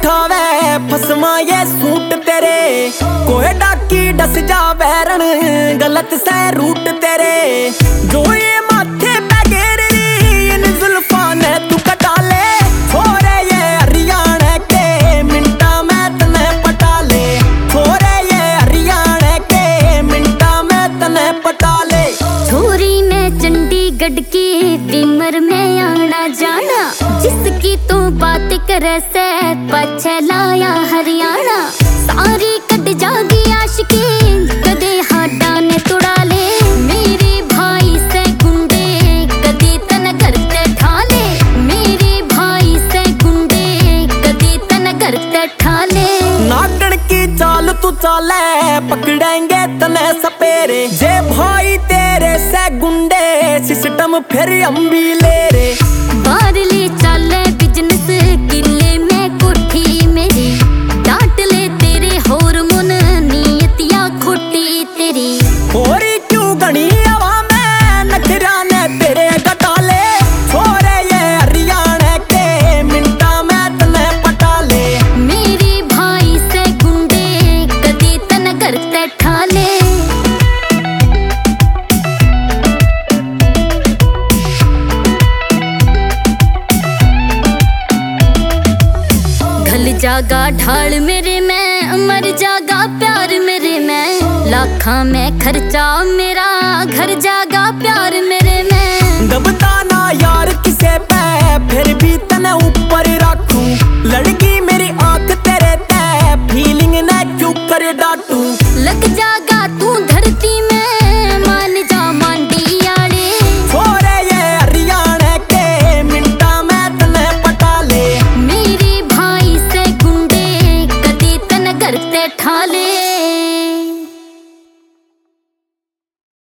दिखावे फसमा ये सूट तेरे, कोई डाकी डस जावे रण गलत से रूट तेरे। जो ये माथे पे घेर रही इन जुल्फा ने तू कटा ले, छोरे ये हरियाणा के मिंटा में तने पटा ले, छोरे ये हरियाणा के मिंटा में तने पटा ले। छोरी में चंडीगढ़ की विमर में आना जाना, जिसकी तू बात करे से पछे लाया हरियाणा। सारी कट जागी आशिकी कदे हाडा ने तुड़ा ले, मेरे भाई से गुंडे कदे तन करते ठाले, मेरे भाई से गुंडे कदे तन करते ठाले। नागण की चाल तू चाले पकड़ेंगे तने सपेरे, जे भाई तेरे से गुंडे सिस्टम फिर हम भी ले रे। बारली चाले बिजनेस किले में कोठी मेरी, डांट ले तेरे हार्मोन नियतिया खोटी तेरी। होरी क्यों घनी हवा में नखरा ने तेरे गटा ले, छोरे ये हरियाणा के मिंटा में तने पटा ले। मेरे भाई से गुंडे कदी तन करते ठाले। घल जागा ढाल मेरे में, मर जागा प्यार मेरे में, लाखा में खर्चा मेरा घर जागा प्यार मेरे में। दबता ना यार किसे पे फिर भी तने ऊपर रखूं, लड़की मेरी आंख तेरे ते फीलिंग ने क्यों कर डांटू। लग जागा तू धरती में मान जा मांडी आड़े, छोरे ये हरियाणा के मिंटा में तने पटा ले। मेरे भाई से गुंडे कदी तन करते ठाले।